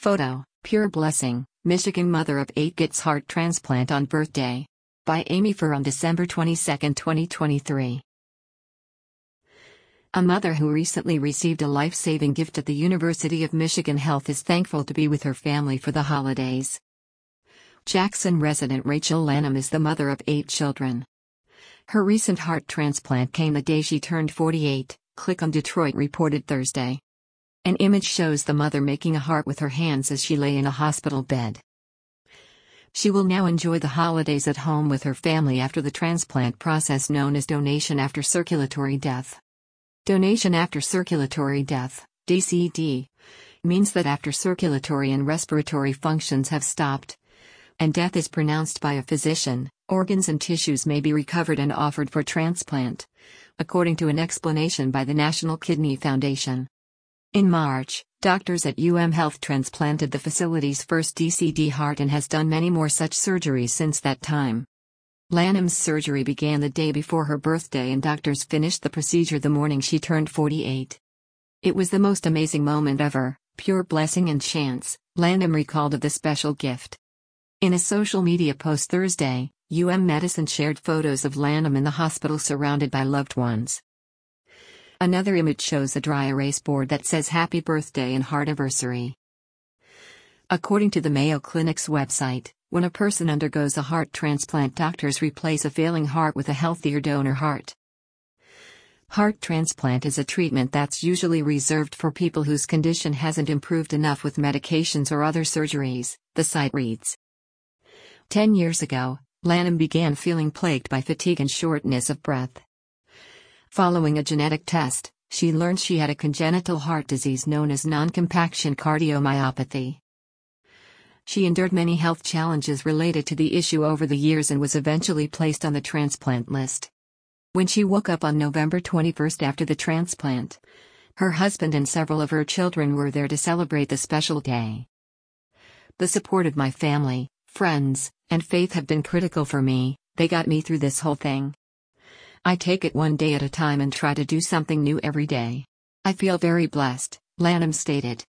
Photo, Pure Blessing, Michigan mother of 8 gets heart transplant on birthday. By Amy Furr on December 22, 2023. A mother who recently received a life-saving gift at the University of Michigan Health is thankful to be with her family for the holidays. Jackson resident Rachel Lanham is the mother of 8 children. Her recent heart transplant came the day she turned 48, Click on Detroit reported Thursday. An image shows the mother making a heart with her hands as she lay in a hospital bed. She will now enjoy the holidays at home with her family after the transplant process known as donation after circulatory death. Donation after circulatory death, DCD, means that after circulatory and respiratory functions have stopped, and death is pronounced by a physician, organs and tissues may be recovered and offered for transplant, according to an explanation by the National Kidney Foundation. In March, doctors at Health transplanted the facility's first DCD heart and has done many more such surgeries since that time. Lanham's surgery began the day before her birthday and doctors finished the procedure the morning she turned 48. It was the most amazing moment ever, pure blessing and chance, Lanham recalled of the special gift. In a social media post Thursday, Medicine shared photos of Lanham in the hospital surrounded by loved ones. Another image shows a dry erase board that says Happy Birthday and Heartiversary. According to the Mayo Clinic's website, when a person undergoes a heart transplant, doctors replace a failing heart with a healthier donor heart. Heart transplant is a treatment that's usually reserved for people whose condition hasn't improved enough with medications or other surgeries, the site reads. 10 years ago, Lanham began feeling plagued by fatigue and shortness of breath. Following a genetic test, she learned she had a congenital heart disease known as non-compaction cardiomyopathy. She endured many health challenges related to the issue over the years and was eventually placed on the transplant list. When she woke up on November 21 after the transplant, her husband and several of her children were there to celebrate the special day. The support of my family, friends, and faith have been critical for me. They got me through this whole thing. I take it one day at a time and try to do something new every day. I feel very blessed, Lanham stated.